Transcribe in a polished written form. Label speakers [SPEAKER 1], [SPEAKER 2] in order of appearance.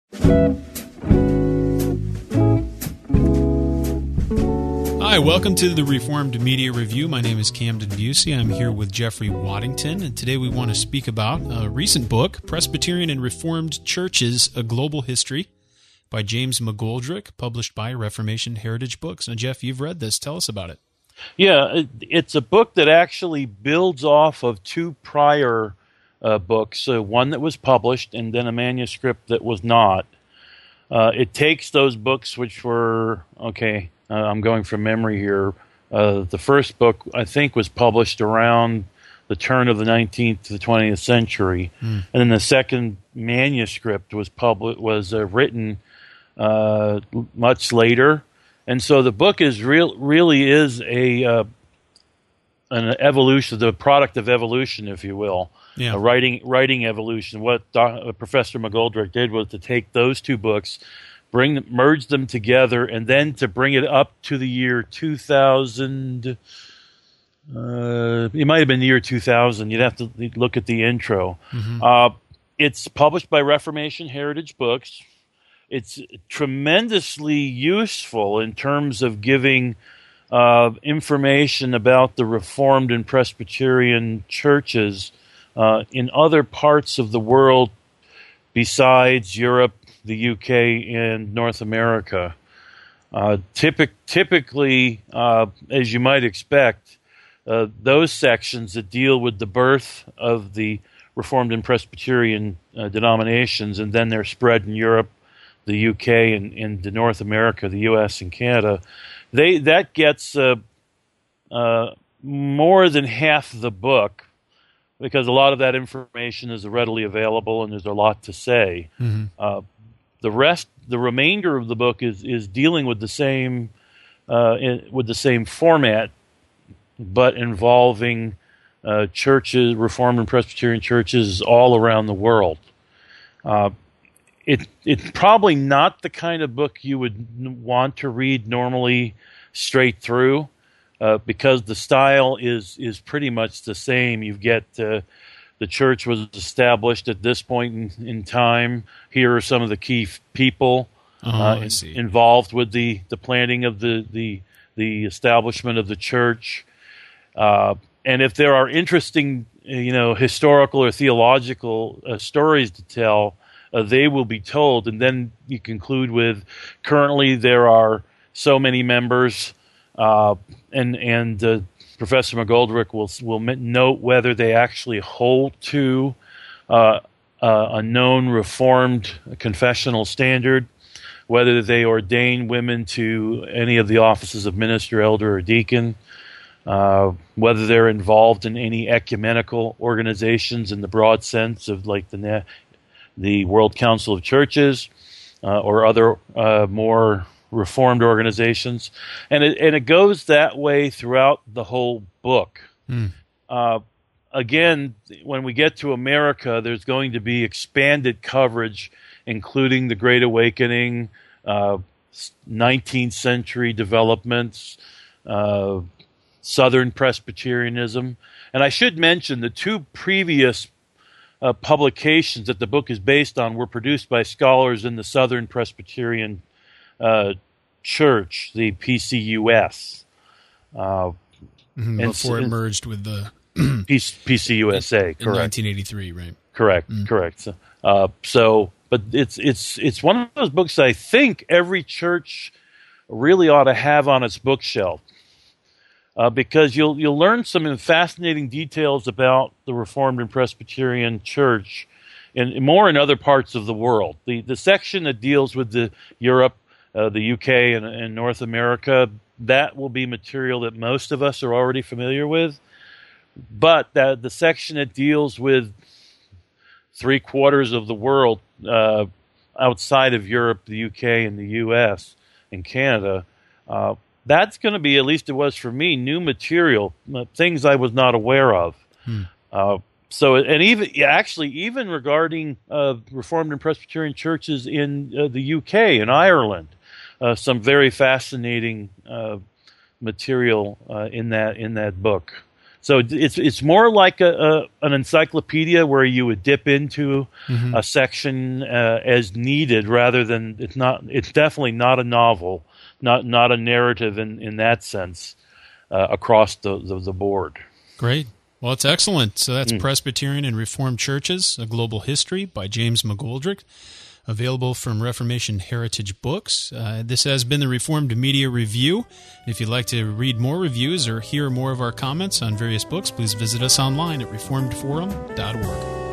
[SPEAKER 1] Hi, welcome to the Reformed Media Review. My name is Camden Busey. I'm here with Jeffrey Waddington, and today we want to speak about a recent book, Presbyterian and Reformed Churches, A Global History, by James McGoldrick, published by Reformation Heritage Books. Now, Jeff, you've read this. Tell us about it.
[SPEAKER 2] Yeah, it's a book that actually builds off of two prior books, one that was published and then a manuscript that was not. It takes those books which were, I'm going from memory here. The first book, I think, was published around the turn of the 19th to the 20th century. And then the second manuscript was written much later. And so the book is really is an evolution, the product of evolution, if you will. Yeah. Writing evolution. What Professor McGoldrick did was to take those two books, merge them together, and then to bring it up to the year 2000. It might have been the year 2000. You'd have to look at the intro. Mm-hmm. It's published by Reformation Heritage Books. It's tremendously useful in terms of giving information about the Reformed and Presbyterian churches in other parts of the world besides Europe, the UK, and North America. Typically, as you might expect, those sections that deal with the birth of the Reformed and Presbyterian denominations and then their spread in Europe, the UK, and into North America, the US and Canada, that gets more than half the book, because a lot of that information is readily available and there's a lot to say. Mm-hmm. The remainder of the book is dealing with the same format, but involving churches, Reformed and Presbyterian churches all around the world. It's probably not the kind of book you would want to read normally straight through, because the style is pretty much the same. You get the church was established at this point in time. Here are some of the key people involved with the planting of the establishment of the church. And if there are interesting, historical or theological stories to tell, they will be told. And then you conclude with, currently there are so many members, and Professor McGoldrick will note whether they actually hold to a known Reformed confessional standard, whether they ordain women to any of the offices of minister, elder, or deacon, whether they're involved in any ecumenical organizations in the broad sense of like the World Council of Churches or other more Reformed organizations, and it goes that way throughout the whole book. Again, when we get to America, there's going to be expanded coverage, including the Great Awakening, 19th century developments, Southern Presbyterianism, and I should mention the two previous publications that the book is based on were produced by scholars in the Southern Presbyterian Church, the PCUS.
[SPEAKER 1] Before it merged with the
[SPEAKER 2] PCUSA, correct.
[SPEAKER 1] In 1983, right?
[SPEAKER 2] Correct. But it's one of those books I think every church really ought to have on its bookshelf, because you'll learn some fascinating details about the Reformed and Presbyterian Church, and more in other parts of the world. The section that deals with the Europe, the UK, and North America, that will be material that most of us are already familiar with. But the section that deals with 3/4 of the world outside of Europe, the UK, and the US, and Canada, that's going to be, at least it was for me, new material, things I was not aware of. So, and even regarding Reformed and Presbyterian churches in the UK and Ireland, some very fascinating material in that book. So it's more like an encyclopedia where you would dip into a section as needed, rather than it's definitely not a novel, not a narrative in that sense across the board.
[SPEAKER 1] Great. Well, it's excellent. So that's Presbyterian and Reformed Churches, A Global History by James McGoldrick, available from Reformation Heritage Books. This has been the Reformed Media Review. If you'd like to read more reviews or hear more of our comments on various books, please visit us online at reformedforum.org.